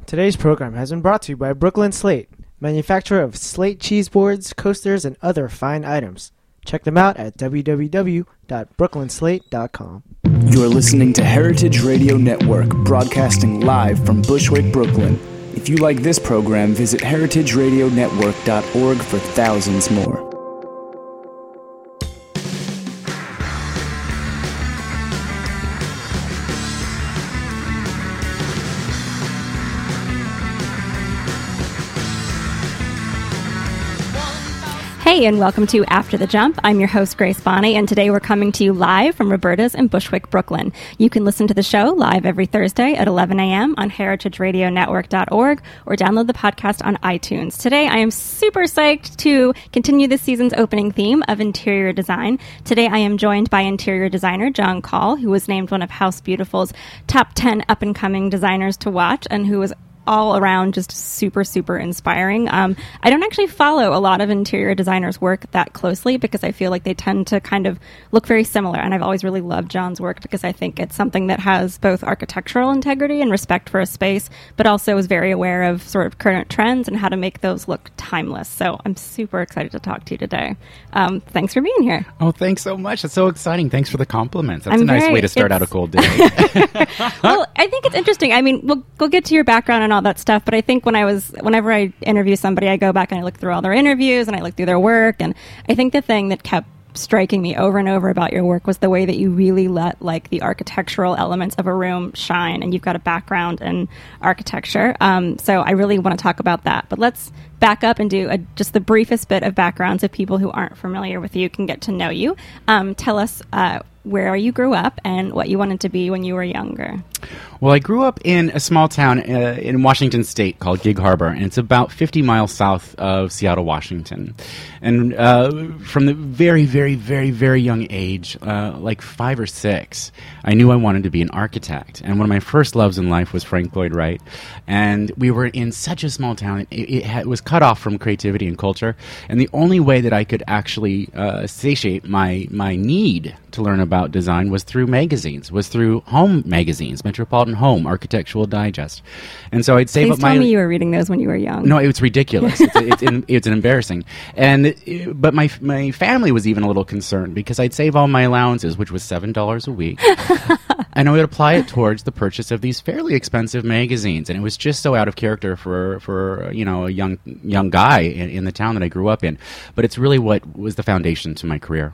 Today's program has been brought to you by Brooklyn Slate, manufacturer of slate cheese boards, coasters, and other fine items. Check them out at www.brooklynslate.com. You're listening to Heritage Radio Network, broadcasting live from Bushwick, Brooklyn. If you like this program, visit heritageradionetwork.org for thousands more. Hey, and welcome to After the Jump. I'm your host, Grace Bonney, and today we're coming to you live from Roberta's in Bushwick, Brooklyn. You can listen to the show live every Thursday at 11 a.m. on heritageradionetwork.org or download the podcast on iTunes. Today, I am super psyched to continue this season's opening theme of interior design. Today, I am joined by interior designer John Call, who was named one of House Beautiful's top 10 up-and-coming designers to watch and who was all around just super, super inspiring. I don't actually follow a lot of interior designers' work that closely because I feel like they tend to kind of look very similar. And I've always really loved John's work because I think it's something that has both architectural integrity and respect for a space, but also is very aware of sort of current trends and how to make those look timeless. So I'm super excited to talk to you today. Thanks for being here. Oh, thanks so much. That's so exciting. Thanks for the compliments. That's a nice way to start out a cold day. Well, I think it's interesting. I mean, we'll get to your background and all that stuff, but I think whenever I interview somebody, I go back and I look through all their interviews and I look through their work, and I think the thing that kept striking me over and over about your work was the way that you really let like the architectural elements of a room shine, and you've got a background in architecture, so I really want to talk about that. But let's back up and do just the briefest bit of background so people who aren't familiar with you can get to know you. Tell us where you grew up and what you wanted to be when you were younger. Well, I grew up in a small town in Washington State called Gig Harbor, and it's about 50 miles south of Seattle, Washington. And from the very, very, very, very young age, like 5 or 6, I knew I wanted to be an architect. And one of my first loves in life was Frank Lloyd Wright. And we were in such a small town. It was cut off from creativity and culture. And the only way that I could actually satiate my need to learn about design was through magazines, was through home magazines, Metropolitan Home, Architectural Digest. And so I'd save Please up my... tell me you were reading those when you were young. No, it's ridiculous. It's embarrassing. But my family was even a little concerned because I'd save all my allowances, which was $7 a week, and I would apply it towards the purchase of these fairly expensive magazines. And it was just so out of character for a young guy in the town that I grew up in. But it's really what was the foundation to my career.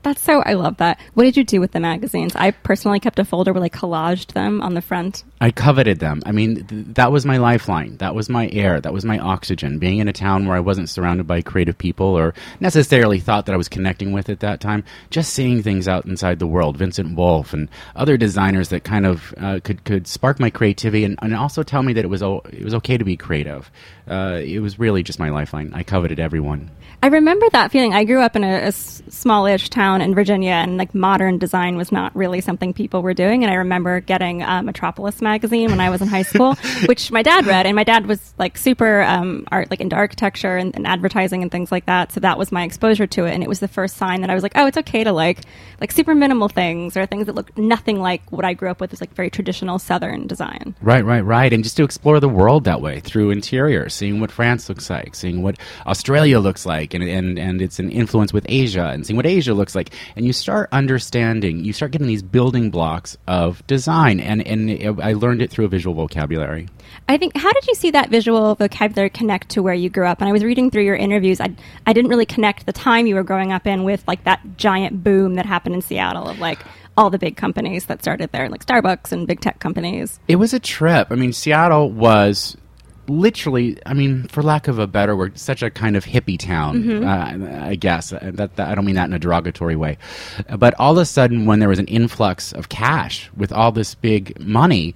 I love that. What did you do with the magazines? I personally kept a folder where I collaged them on the front. I coveted them. I mean, that was my lifeline. That was my air. That was my oxygen. Being in a town where I wasn't surrounded by creative people or necessarily thought that I was connecting with at that time, just seeing things out inside the world, Vincent Wolf and other designers that kind of could spark my creativity and also tell me that it was okay to be creative. It was really just my lifeline. I coveted everyone. I remember that feeling. I grew up in a small-ish town in Virginia, and like modern design was not really something people were doing. And I remember getting Metropolis magazine when I was in high school, which my dad read, and my dad was like super into architecture and advertising and things like that. So that was my exposure to it, and it was the first sign that I was like, oh, it's okay to like super minimal things or things that look nothing like what I grew up with, is like very traditional Southern design. Right, and just to explore the world that way through interiors, seeing what France looks like, seeing what Australia looks like. And it's an influence with Asia, and seeing what Asia looks like. And you start understanding, you start getting these building blocks of design. And I learned it through a visual vocabulary. I think, how did you see that visual vocabulary connect to where you grew up? And I was reading through your interviews. I didn't really connect the time you were growing up in with like that giant boom that happened in Seattle of like all the big companies that started there, like Starbucks and big tech companies. It was a trip. I mean, Seattle was literally, I mean, for lack of a better word, such a kind of hippie town, I guess. That I don't mean that in a derogatory way. But all of a sudden, when there was an influx of cash with all this big money,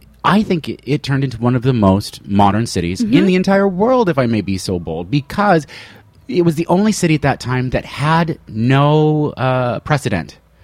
I think it turned into one of the most modern cities in the entire world, if I may be so bold, because it was the only city at that time that had no precedent.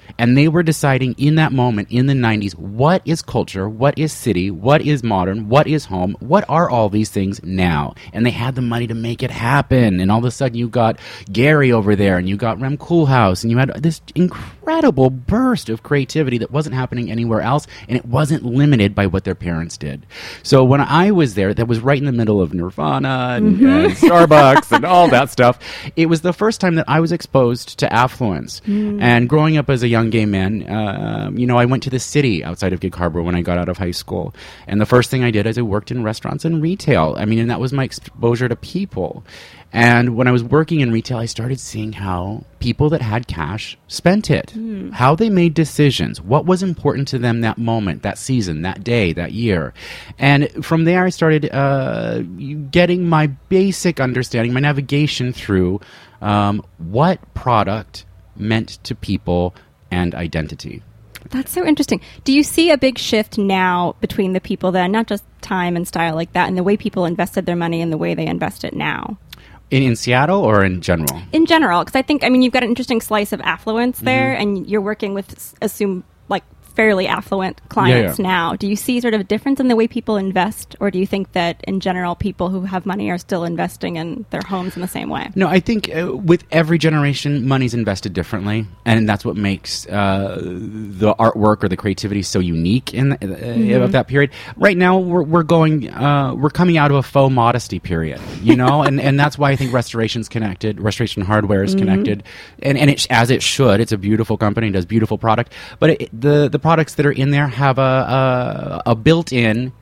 And they were deciding in that moment, in the 90s, what is culture, what is city, what is modern, what is home, what are all these things now? And they had the money to make it happen. And all of a sudden you got Gary over there, and you got Rem Koolhaas, and you had this incredible burst of creativity that wasn't happening anywhere else, and it wasn't limited by what their parents did. So when I was there, that was right in the middle of Nirvana and Starbucks and all that stuff. It was the first time that I was exposed to affluence. And growing up as a young gay man, I went to the city outside of Gig Harbor when I got out of high school. And the first thing I did is I worked in restaurants and retail. And that was my exposure to people. And when I was working in retail, I started seeing how people that had cash spent it, how they made decisions, what was important to them that moment, that season, that day, that year. And from there, I started getting my basic understanding, my navigation through what product meant to people and identity. That's so interesting. Do you see a big shift now between the people then, not just time and style like that, and the way people invested their money and the way they invest it now? In Seattle or in general? In general, because I think, you've got an interesting slice of affluence there, and you're working with, fairly affluent clients now. Do you see sort of a difference in the way people invest, or do you think that in general people who have money are still investing in their homes in the same way? No, I think with every generation, money's invested differently, and that's what makes the artwork or the creativity so unique in of that period. Right now, we're coming out of a faux modesty period, and that's why I think Restoration Hardware is connected, and it, as it should. It's a beautiful company, does beautiful product, but the products that are in there have a built-in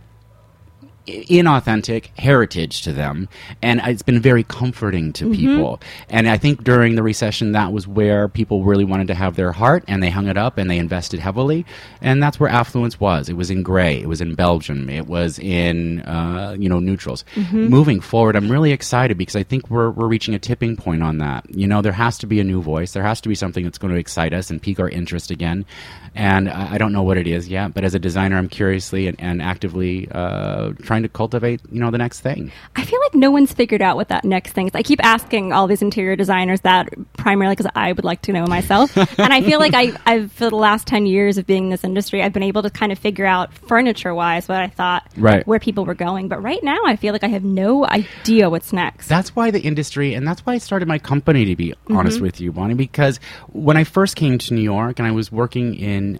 inauthentic heritage to them, and it's been very comforting to people. And I think during the recession, that was where people really wanted to have their heart, and they hung it up and they invested heavily, and that's where affluence was. It was in gray, it was in Belgium, it was in neutrals. Moving forward, I'm really excited because I think we're reaching a tipping point on that. There has to be a new voice, there has to be something that's going to excite us and pique our interest again, and I don't know what it is yet, but as a designer, I'm curiously and actively trying to cultivate, the next thing. I feel like no one's figured out what that next thing is. I keep asking all these interior designers that primarily because I would like to know myself. And I feel like I've for the last 10 years of being in this industry, I've been able to kind of figure out furniture-wise what I thought where people were going. But right now, I feel like I have no idea what's next. That's why the industry, and that's why I started my company, to be honest with you, Bonnie, because when I first came to New York and I was working in,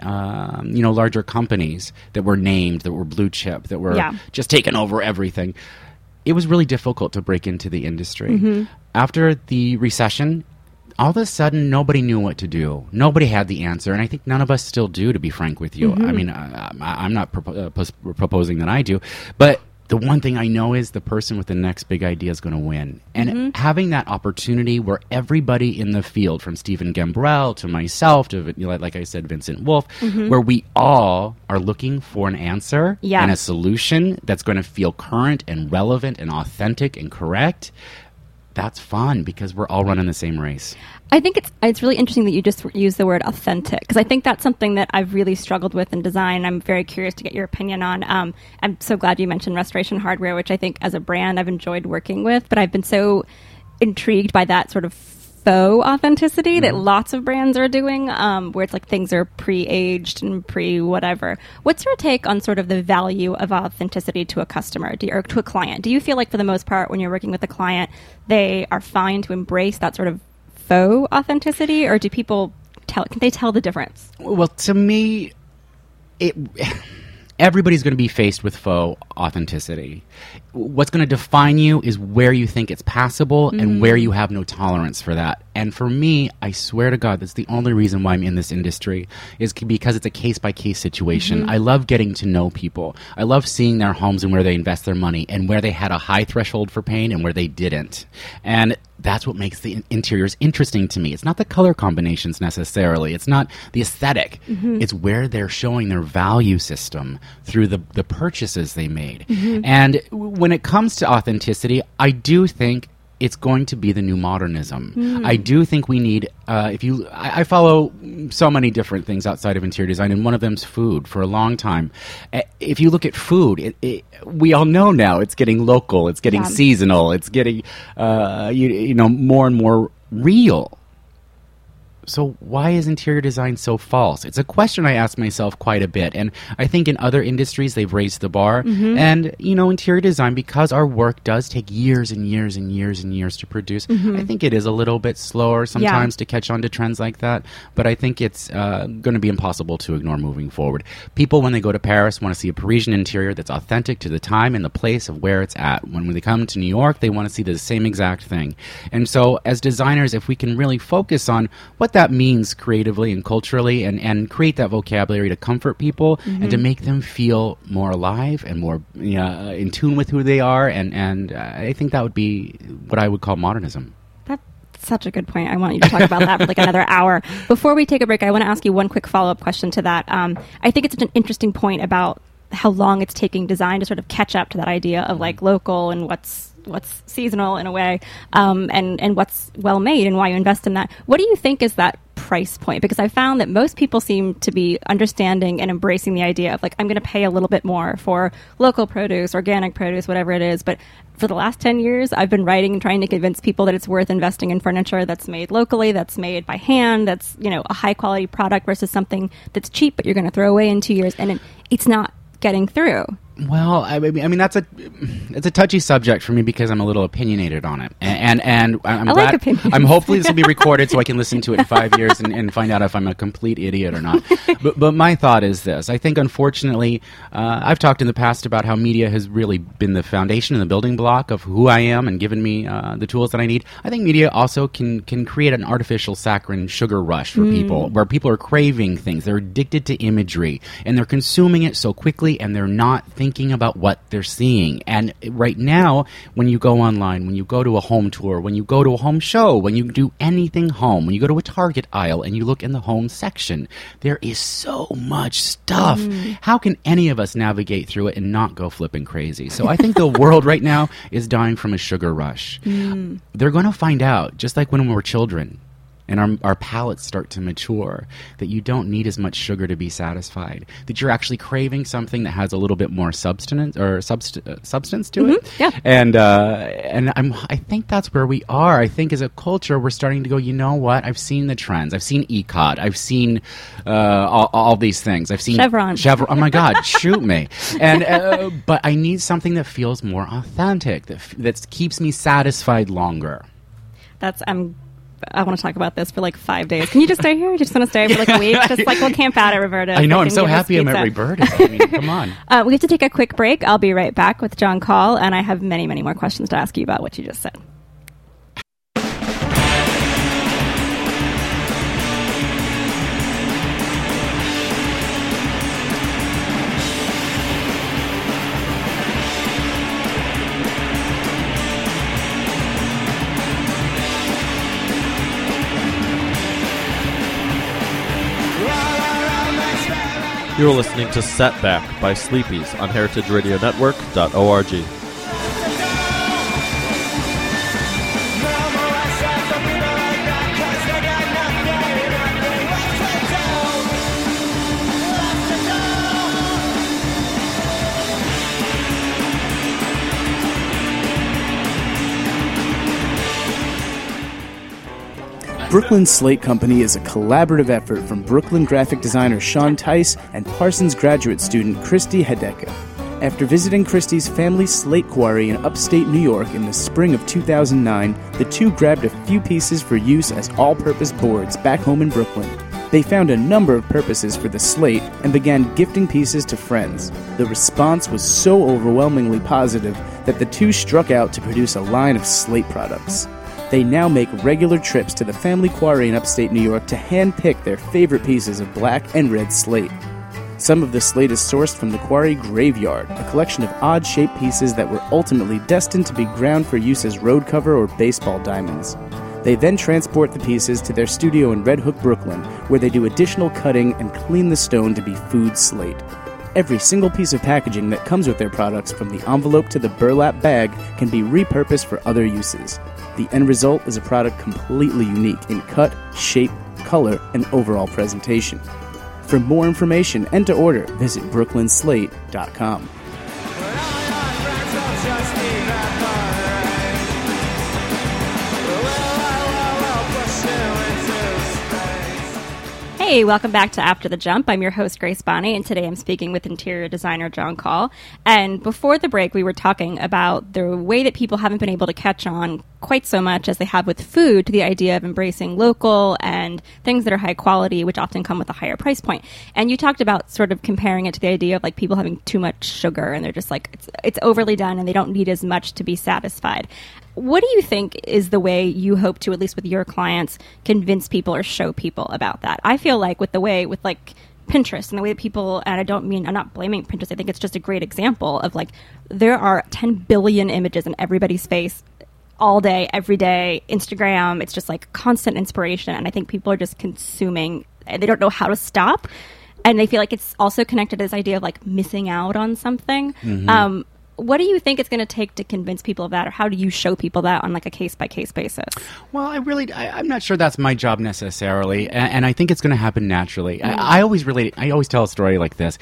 larger companies that were named, that were blue chip, that were just taking over everything, it was really difficult to break into the industry. After the recession, all of a sudden, nobody knew what to do. Nobody had the answer, and I think none of us still do, to be frank with you. I'm not proposing that I do, but the one thing I know is the person with the next big idea is going to win. And having that opportunity where everybody in the field, from Stephen Gambrell to myself to, like I said, Vincent Wolf, where we all are looking for an answer and a solution that's going to feel current and relevant and authentic and correct, that's fun because we're all running the same race. I think it's really interesting that you just used the word authentic, because I think that's something that I've really struggled with in design. I'm very curious to get your opinion on. I'm so glad you mentioned Restoration Hardware, which I think as a brand I've enjoyed working with, but I've been so intrigued by that sort of faux authenticity that lots of brands are doing, where it's like things are pre-aged and pre-whatever. What's your take on sort of the value of authenticity to a customer or to a client? Do you feel like for the most part when you're working with a client, they are fine to embrace that sort of faux authenticity, or do people can they tell the difference? Well, to me, everybody's going to be faced with faux authenticity. What's going to define you is where you think it's passable and where you have no tolerance for that. And for me, I swear to God, that's the only reason why I'm in this industry, is because it's a case-by-case situation. I love getting to know people. I love seeing their homes and where they invest their money and where they had a high threshold for pain and where they didn't. And that's what makes the interiors interesting to me. It's not the color combinations necessarily. It's not the aesthetic. It's where they're showing their value system through the purchases they made. And when it comes to authenticity, I do think it's going to be the new modernism. I do think we need, I follow so many different things outside of interior design, and one of them's food for a long time. If you look at food, we all know now it's getting local, it's getting seasonal, it's getting, more and more real. So why is interior design so false? It's a question I ask myself quite a bit. And I think in other industries, they've raised the bar. And, interior design, because our work does take years and years and years and years to produce, I think it is a little bit slower sometimes to catch on to trends like that. But I think it's going to be impossible to ignore moving forward. People, when they go to Paris, want to see a Parisian interior that's authentic to the time and the place of where it's at. When they come to New York, they want to see the same exact thing. And so as designers, if we can really focus on what that means creatively and culturally and create that vocabulary to comfort people and to make them feel more alive and more in tune with who they are. And I think that would be what I would call modernism. That's such a good point. I want you to talk about that for like another hour. Before we take a break, I want to ask you one quick follow-up question to that. I think it's such an interesting point about how long it's taking design to sort of catch up to that idea of like local and what's seasonal in a way, and what's well made and why you invest in that. What do you think is that price point? Because I found that most people seem to be understanding and embracing the idea of like, I'm going to pay a little bit more for local produce, organic produce, whatever it is. But for the last 10 years, I've been writing and trying to convince people that it's worth investing in furniture that's made locally, that's made by hand, that's, a high quality product versus something that's cheap, but you're going to throw away in 2 years. And it's not getting through. Well, I mean it's a touchy subject for me because I'm a little opinionated on it, and I'm glad. Like opinions. I'm hopefully this will be recorded so I can listen to it in 5 years and find out if I'm a complete idiot or not. But my thought is this: I think unfortunately, I've talked in the past about how media has really been the foundation and the building block of who I am and given me the tools that I need. I think media also can create an artificial saccharine sugar rush for people, where people are craving things, they're addicted to imagery, and they're consuming it so quickly, and they're not thinking about what they're seeing. And right now, when you go online, when you go to a home tour, when you go to a home show, when you do anything home, when you go to a Target aisle and you look in the home section, there is so much stuff. How can any of us navigate through it and not go flipping crazy? So I think the world right now is dying from a sugar rush. They're going to find out, just like when we were children, and our palates start to mature, that you don't need as much sugar to be satisfied, that you're actually craving something that has a little bit more substance to it. Yeah. And I think that's where we are. I think as a culture, we're starting to go, you know what? I've seen the trends. I've seen ECOT. I've seen all these things. I've seen Chevron. Oh my God, shoot me. And but I need something that feels more authentic, that keeps me satisfied longer. I want to talk about this for like 5 days. Can you just stay here? You just want to stay for like a week? Just like we'll camp out at Roberta's. I know. I'm so happy I'm at Roberta's. I mean, come on. We have to take a quick break. I'll be right back with John Call, and I have many, many more questions to ask you about what you just said. You're listening to Setback by Sleepies on heritageradionetwork.org. Brooklyn Slate Company is a collaborative effort from Brooklyn graphic designer Sean Tice and Parsons graduate student Christy Hedeka. After visiting Christy's family slate quarry in upstate New York in the spring of 2009, the two grabbed a few pieces for use as all-purpose boards back home in Brooklyn. They found a number of purposes for the slate and began gifting pieces to friends. The response was so overwhelmingly positive that the two struck out to produce a line of slate products. They now make regular trips to the family quarry in upstate New York to hand-pick their favorite pieces of black and red slate. Some of the slate is sourced from the quarry graveyard, a collection of odd-shaped pieces that were ultimately destined to be ground for use as road cover or baseball diamonds. They then transport the pieces to their studio in Red Hook, Brooklyn, where they do additional cutting and clean the stone to be food slate. Every single piece of packaging that comes with their products, from the envelope to the burlap bag, can be repurposed for other uses. The end result is a product completely unique in cut, shape, color, and overall presentation. For more information and to order, visit brooklynslate.com. Hey, welcome back to After the Jump. I'm your host, Grace Bonney, and today I'm speaking with interior designer John Call. And before the break, we were talking about the way that people haven't been able to catch on quite so much as they have with food to the idea of embracing local and things that are high quality, which often come with a higher price point. And you talked about sort of comparing it to the idea of like people having too much sugar and they're just like, it's overly done and they don't need as much to be satisfied. What do you think is the way you hope to, at least with your clients, convince people or show people about that? I feel like with like Pinterest and the way that people, and I'm not blaming Pinterest, I think it's just a great example of like, there are 10 billion images in everybody's face all day, every day. Instagram, it's just like constant inspiration. And I think people are just consuming and they don't know how to stop. And they feel like it's also connected to this idea of like missing out on something. Mm-hmm. What do you think it's going to take to convince people of that, or how do you show people that on like a case-by-case basis? Well, I'm not sure that's my job necessarily, and I think it's going to happen naturally. I always tell a story like this.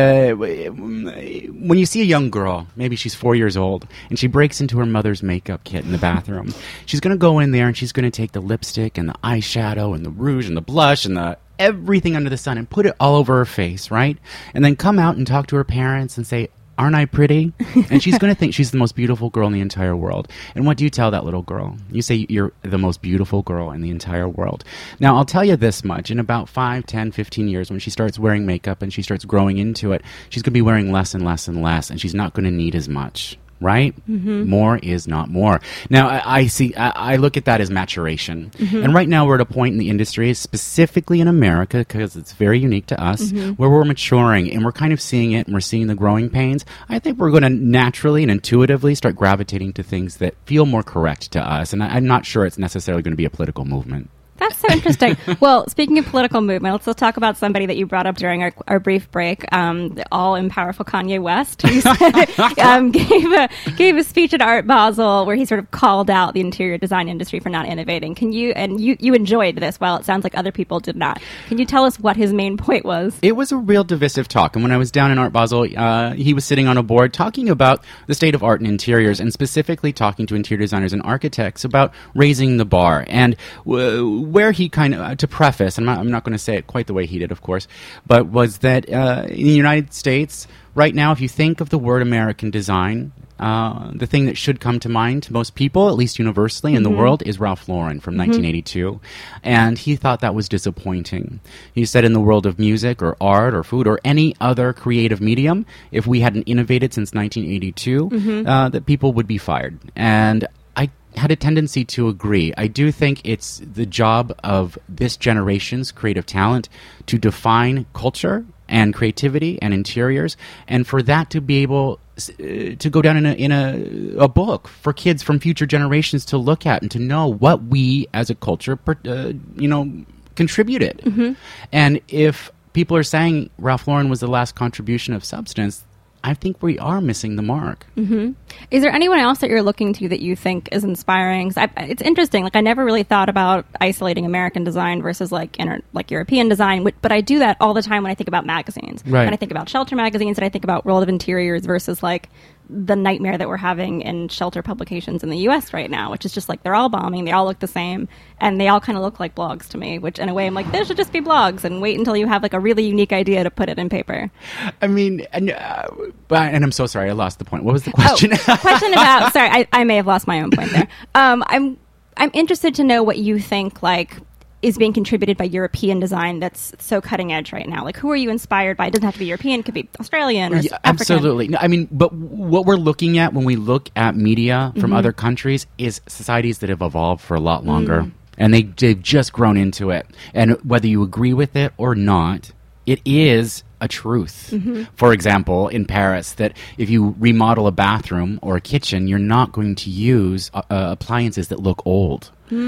When you see a young girl, maybe she's 4 years old, and she breaks into her mother's makeup kit in the bathroom, she's going to go in there and she's going to take the lipstick and the eyeshadow and the rouge and the blush and the everything under the sun and put it all over her face, right? And then come out and talk to her parents and say, aren't I pretty? And she's going to think she's the most beautiful girl in the entire world. And what do you tell that little girl? You say you're the most beautiful girl in the entire world. Now, I'll tell you this much. In about 5, 10, 15 years, when she starts wearing makeup and she starts growing into it, she's going to be wearing less and less and less, and she's not going to need as much. Right? Mm-hmm. More is not more. Now, I look at that as maturation. Mm-hmm. And right now we're at a point in the industry, specifically in America, because it's very unique to us, mm-hmm. where we're maturing and we're kind of seeing it and we're seeing the growing pains. I think we're going to naturally and intuitively start gravitating to things that feel more correct to us. And I'm not sure it's necessarily going to be a political movement. That's so interesting. Well, speaking of political movement, let's talk about somebody that you brought up during our brief break, the all-powerful Kanye West, who gave a speech at Art Basel where he sort of called out the interior design industry for not innovating. You enjoyed this, while it sounds like other people did not. Can you tell us what his main point was? It was a real divisive talk. And when I was down in Art Basel, he was sitting on a board talking about the state of art and interiors, and specifically talking to interior designers and architects about raising the bar. And where he kind of, to preface, I'm not going to say it quite the way he did, of course, but was that in the United States, right now, if you think of the word American design, the thing that should come to mind to most people, at least universally in the world, is Ralph Lauren from 1982. And he thought that was disappointing. He said in the world of music or art or food or any other creative medium, if we hadn't innovated since 1982, that people would be fired. And I had a tendency to agree. I do think it's the job of this generation's creative talent to define culture and creativity and interiors, and for that to be able to go down in a book for kids from future generations to look at and to know what we as a culture contributed. Mm-hmm. And if people are saying Ralph Lauren was the last contribution of substance, I think we are missing the mark. Mm-hmm. Is there anyone else that you're looking to that you think is inspiring? It's interesting. Like, I never really thought about isolating American design versus like European design, but I do that all the time when I think about magazines. Right. When I think about shelter magazines, and I think about World of Interiors versus like the nightmare that we're having in shelter publications in the U.S. right now, which is just like they're all bombing, they all look the same, and they all kind of look like blogs to me, which in a way I'm like, they should just be blogs and wait until you have like a really unique idea to put it in paper. I mean, and I'm so sorry, I lost the point. What was the question? Question about, sorry, I may have lost my own point there. I'm interested to know what you think like is being contributed by European design that's so cutting edge right now. Like, who are you inspired by? It doesn't have to be European. It could be Australian or African. Absolutely. No, I mean, but what we're looking at when we look at media from other countries is societies that have evolved for a lot longer. And they've just grown into it. And whether you agree with it or not, it is a truth. For example, in Paris, that if you remodel a bathroom or a kitchen, you're not going to use appliances that look old.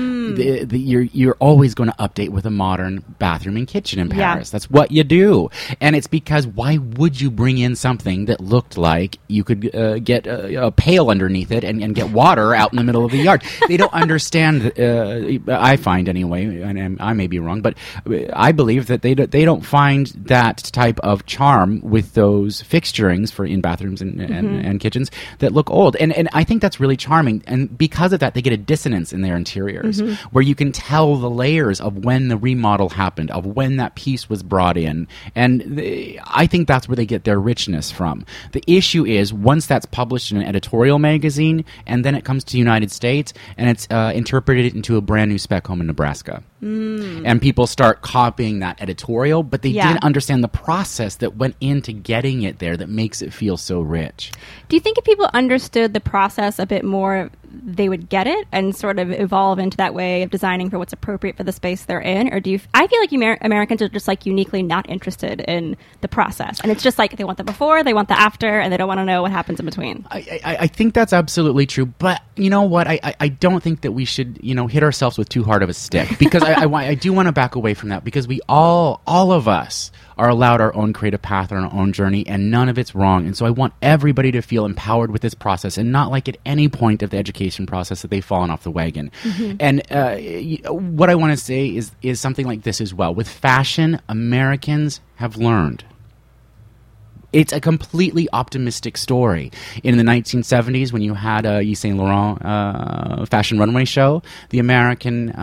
You're always going to update with a modern bathroom and kitchen in Paris. That's what you do. And it's because why would you bring in something that looked like you could get a pail underneath it and get water out in the middle of the yard? They don't understand, I find anyway, and I may be wrong, but I believe that they don't find that type of charm with those fixturings for in bathrooms and kitchens that look old. And I think that's really charming. And because of that, they get a dissonance in their interior. interiors, where you can tell the layers of when the remodel happened, of when that piece was brought in. And I think that's where they get their richness from. The issue is once that's published in an editorial magazine, and then it comes to the United States, and it's interpreted into a brand new spec home in Nebraska. And people start copying that editorial, but they didn't understand the process that went into getting it there that makes it feel so rich. Do you think if people understood the process a bit more, they would get it and sort of evolve into that way of designing for what's appropriate for the space they're in? Or do you? I feel like Americans are just like uniquely not interested in the process, and it's just like they want the before, they want the after, and they don't want to know what happens in between. I think that's absolutely true, but you know what? I don't think that we should hit ourselves with too hard of a stick, because I do want to back away from that, because we all of us are allowed our own creative path and our own journey, and none of it's wrong. And so I want everybody to feel empowered with this process, and not like at any point of the education process that they've fallen off the wagon. And what I want to say is something like this as well. With fashion, Americans have learned. It's a completely optimistic story. In the 1970s, when you had a Yves Saint Laurent fashion runway show, the American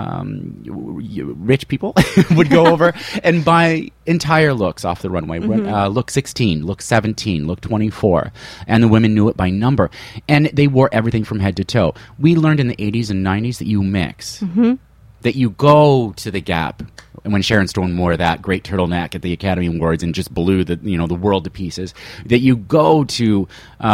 rich people would go over and buy entire looks off the runway. Look 16, look 17, look 24. And the women knew it by number. And they wore everything from head to toe. We learned in the 80s and 90s that you mix. That you go to the Gap, and when Sharon Stone wore that great turtleneck at the Academy Awards and just blew the world to pieces, that you go to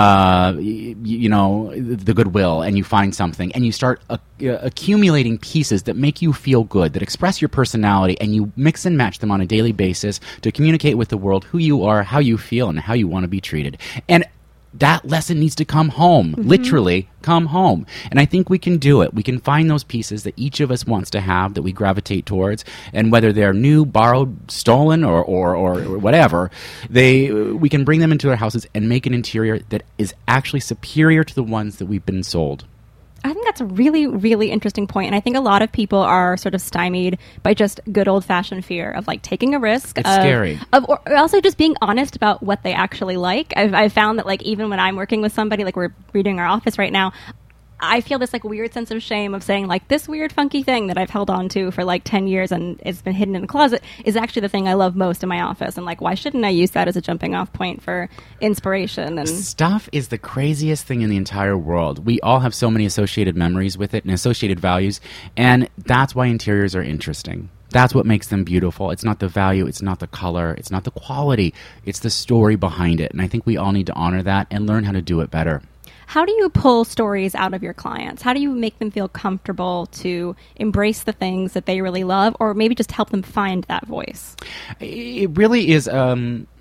the Goodwill and you find something and you start accumulating pieces that make you feel good, that express your personality, and you mix and match them on a daily basis to communicate with the world who you are, how you feel, and how you want to be treated. And that lesson needs to come home, literally come home. And I think we can do it. We can find those pieces that each of us wants to have, that we gravitate towards, and whether they're new, borrowed, stolen, or whatever, we can bring them into our houses and make an interior that is actually superior to the ones that we've been sold. I think that's a really, really interesting point. And I think a lot of people are sort of stymied by just good old-fashioned fear of, like, taking a risk. It's scary. Or also just being honest about what they actually like. I've found that, like, even when I'm working with somebody, like we're redoing our office right now, I feel this, like, weird sense of shame of saying, like, this weird funky thing that I've held on to for, like, 10 years and it's been hidden in the closet is actually the thing I love most in my office. And, like, why shouldn't I use that as a jumping off point for inspiration? And stuff is the craziest thing in the entire world. We all have so many associated memories with it and associated values, and that's why interiors are interesting. That's what makes them beautiful. It's not the value, it's not the color, it's not the quality, it's the story behind it. And I think we all need to honor that and learn how to do it better. How do you pull stories out of your clients? How do you make them feel comfortable to embrace the things that they really love, or maybe just help them find that voice? It really is a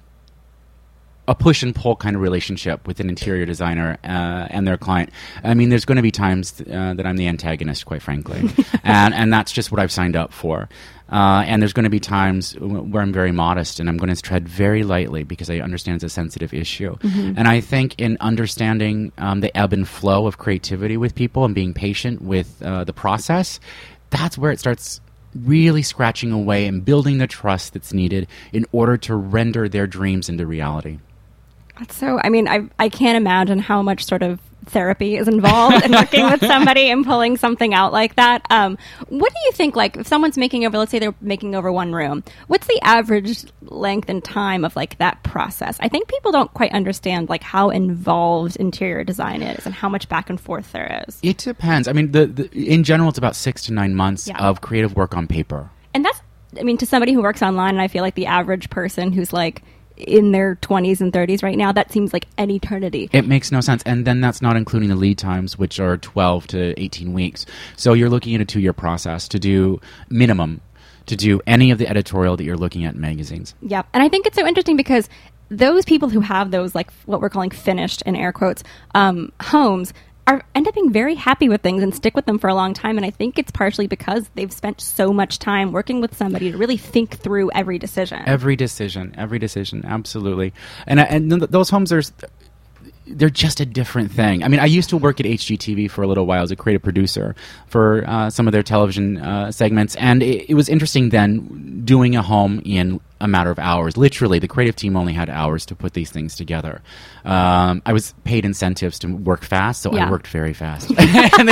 push and pull kind of relationship with an interior designer and their client. I mean, there's going to be times that I'm the antagonist, quite frankly, and that's just what I've signed up for. And there's going to be times where I'm very modest and I'm going to tread very lightly because I understand it's a sensitive issue. And I think in understanding the ebb and flow of creativity with people and being patient with the process, that's where it starts really scratching away and building the trust that's needed in order to render their dreams into reality. So, I mean, I can't imagine how much sort of therapy is involved in working with somebody and pulling something out like that. What do you think, like, if someone's making over, let's say they're making over one room, what's the average length and time of, like, that process? I think people don't quite understand, like, how involved interior design is and how much back and forth there is. It depends. I mean, in general, it's about 6 to 9 months of creative work on paper. And that's, I mean, to somebody who works online, and I feel like the average person who's, like, in their 20s and 30s right now, that seems like an eternity. It makes no sense. And then that's not including the lead times, which are 12 to 18 weeks. So you're looking at a 2-year process to do minimum, to do any of the editorial that you're looking at in magazines. Yeah. And I think it's so interesting because those people who have those, like, what we're calling finished, in air quotes, homes, end up being very happy with things and stick with them for a long time. And I think it's partially because they've spent so much time working with somebody to really think through every decision. Every decision, absolutely. And those homes are... they're just a different thing. I mean, I used to work at HGTV for a little while as a creative producer for some of their television segments, and it was interesting then doing a home in a matter of hours. Literally, the creative team only had hours to put these things together. I was paid incentives to work fast, so I worked very fast. But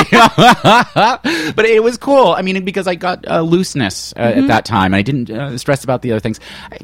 it was cool. I mean, because I got looseness at that time, and I didn't stress about the other things.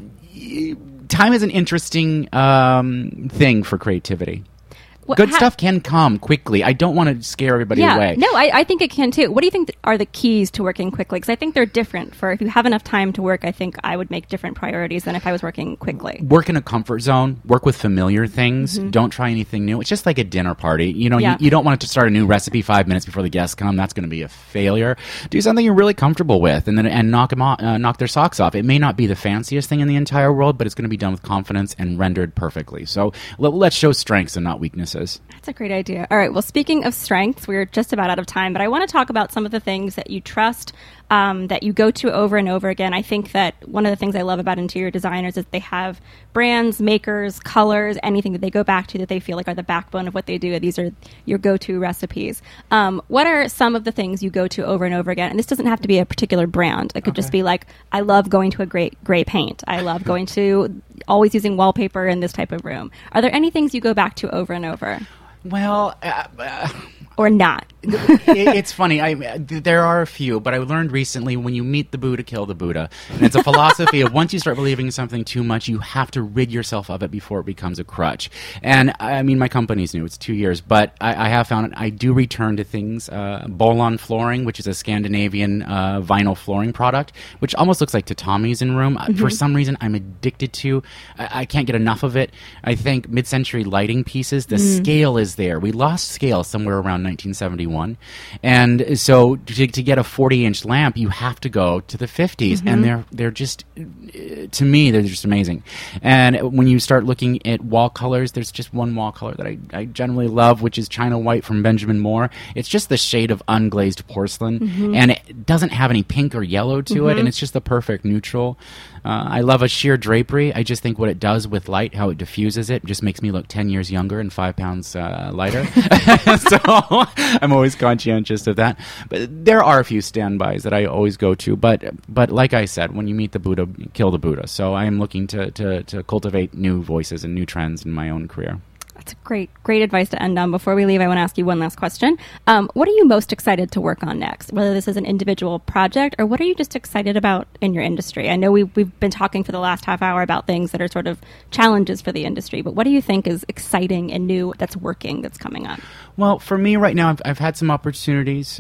Time is an interesting thing for creativity. Good stuff can come quickly. I don't want to scare everybody away. No, I think it can too. What do you think are the keys to working quickly? Because I think they're different. For if you have enough time to work, I think I would make different priorities than if I was working quickly. Work in a comfort zone. Work with familiar things. Don't try anything new. It's just like a dinner party. You know, you don't want to start a new recipe 5 minutes before the guests come. That's going to be a failure. Do something you're really comfortable with, and knock their socks off. It may not be the fanciest thing in the entire world, but it's going to be done with confidence and rendered perfectly. So let's show strengths and not weaknesses. That's a great idea. All right. Well, speaking of strengths, we're just about out of time, but I want to talk about some of the things that you trust, that you go to over and over again. I think that one of the things I love about interior designers is they have brands, makers, colors, anything that they go back to that they feel like are the backbone of what they do. These are your go-to recipes. What are some of the things you go to over and over again? And this doesn't have to be a particular brand. It could just be like, I love going to a great gray paint. I love going to always using wallpaper in this type of room. Are there any things you go back to over and over? Well, or not? It's funny. There are a few, but I learned recently when you meet the Buddha, kill the Buddha. And it's a philosophy of once you start believing in something too much, you have to rid yourself of it before it becomes a crutch. And I mean, my company's new. It's 2 years. But I have found I do return to things. Bolon Flooring, which is a Scandinavian vinyl flooring product, which almost looks like tatamis in room. For some reason, I'm addicted to. I can't get enough of it. I think mid-century lighting pieces, the scale is there. We lost scale somewhere around 1971. And so to get a 40-inch lamp, you have to go to the 50s. And they're just, to me, they're just amazing. And when you start looking at wall colors, there's just one wall color that I generally love, which is China White from Benjamin Moore. It's just the shade of unglazed porcelain. And it doesn't have any pink or yellow to it, and it's just the perfect neutral. I love a sheer drapery. I just think what it does with light, how it diffuses it, just makes me look 10 years younger and 5 pounds lighter. So I'm always conscientious of that. But there are a few standbys that I always go to. But like I said, when you meet the Buddha, kill the Buddha. So I am looking to cultivate new voices and new trends in my own career. That's great advice to end on. Before we leave, I want to ask you one last question. What are you most excited to work on next? Whether this is an individual project or what are you just excited about in your industry? I know we've been talking for the last half hour about things that are sort of challenges for the industry, but what do you think is exciting and new that's working, that's coming up? Well, for me right now, I've had some opportunities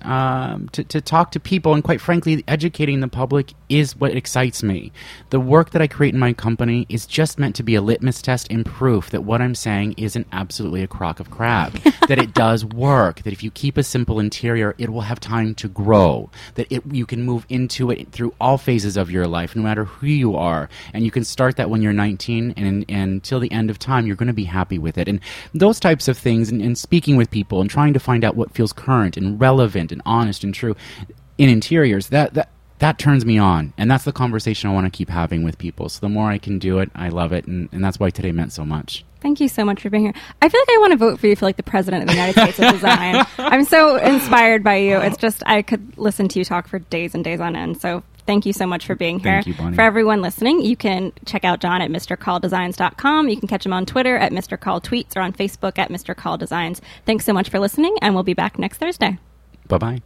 to talk to people, and quite frankly, educating the public is what excites me. The work that I create in my company is just meant to be a litmus test and proof that what I'm saying isn't absolutely a crock of crap, that it does work, that if you keep a simple interior, it will have time to grow, that you can move into it through all phases of your life, no matter who you are, and you can start that when you're 19, and until the end of time, you're going to be happy with it. And those types of things, and speaking with people and trying to find out what feels current and relevant and honest and true in interiors, that turns me on, and that's the conversation I want to keep having with people. So the more I can do it, I love it, and that's why today meant so much. Thank you so much for being here. I feel like I want to vote for you for like the president of the United States of design. I'm so inspired by you. It's just, I could listen to you talk for days and days on end. So thank you so much for being here. Thank you, Bonnie. For everyone listening, you can check out John at MrCallDesigns.com. You can catch him on Twitter at Mr. Call Tweets or on Facebook at Mr. Call Designs. Thanks so much for listening, and we'll be back next Thursday. Bye-bye.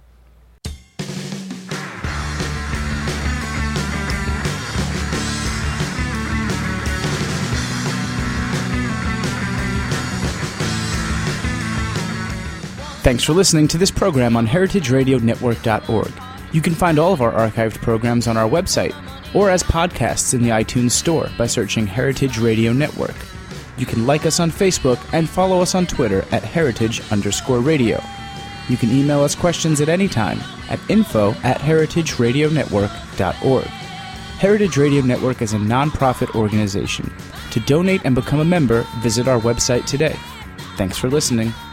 Thanks for listening to this program on heritageradionetwork.org. You can find all of our archived programs on our website or as podcasts in the iTunes Store by searching Heritage Radio Network. You can like us on Facebook and follow us on Twitter at heritage_radio. You can email us questions at any time at info@heritageradionetwork.org. Heritage Radio Network is a non-profit organization. To donate and become a member, visit our website today. Thanks for listening.